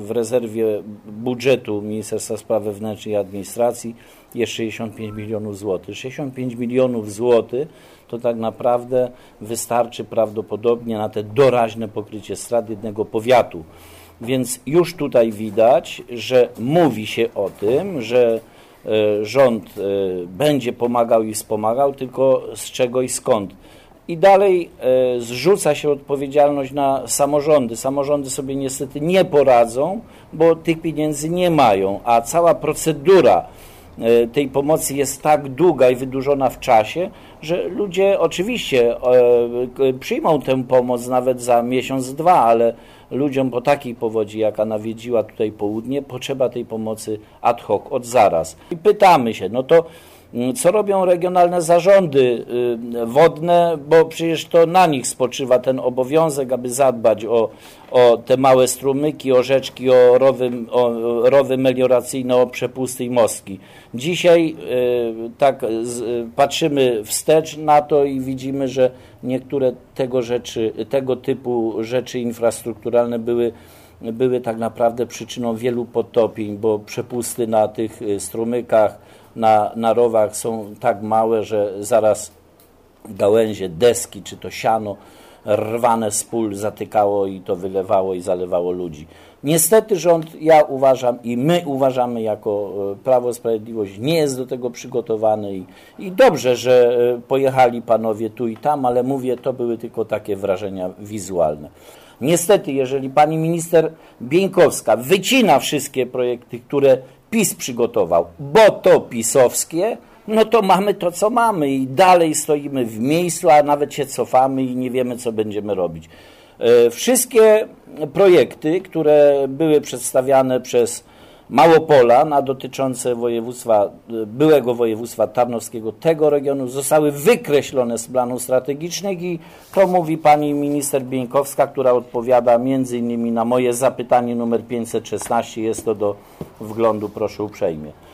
w rezerwie budżetu Ministerstwa Spraw Wewnętrznych i Administracji jest 65 milionów złotych. 65 milionów złotych to tak naprawdę wystarczy prawdopodobnie na te doraźne pokrycie strat jednego powiatu. Więc już tutaj widać, że mówi się o tym, że rząd będzie pomagał i wspomagał, tylko z czego i skąd. I dalej zrzuca się odpowiedzialność na samorządy. Samorządy sobie niestety nie poradzą, bo tych pieniędzy nie mają, a cała procedura tej pomocy jest tak długa i wydłużona w czasie, że ludzie oczywiście przyjmą tę pomoc nawet za miesiąc, dwa, ale ludziom po takiej powodzi, jaka nawiedziła tutaj południe, potrzeba tej pomocy ad hoc, od zaraz. I pytamy się, no to co robią regionalne zarządy wodne, bo przecież to na nich spoczywa ten obowiązek, aby zadbać o te małe strumyki, o rzeczki, o rowy melioracyjne, o przepusty i mostki. Dzisiaj tak patrzymy wstecz na to i widzimy, że niektóre tego typu rzeczy infrastrukturalne były tak naprawdę przyczyną wielu podtopień, bo przepusty na tych strumykach, na rowach są tak małe, że zaraz gałęzie, deski czy to siano rwane z pól zatykało i to wylewało i zalewało ludzi. Niestety rząd, ja uważam i my uważamy jako Prawo i Sprawiedliwość, nie jest do tego przygotowany i dobrze, że pojechali panowie tu i tam, ale mówię, to były tylko takie wrażenia wizualne. Niestety, jeżeli pani minister Bieńkowska wycina wszystkie projekty, które PiS przygotował, bo to pisowskie, no to mamy to, co mamy i dalej stoimy w miejscu, a nawet się cofamy i nie wiemy, co będziemy robić. Wszystkie projekty, które były przedstawiane przez Małopolan, a dotyczące byłego województwa tarnowskiego, tego regionu, zostały wykreślone z planów strategicznych i to mówi pani minister Bieńkowska, która odpowiada między innymi na moje zapytanie numer 516. Jest to do wglądu, proszę uprzejmie.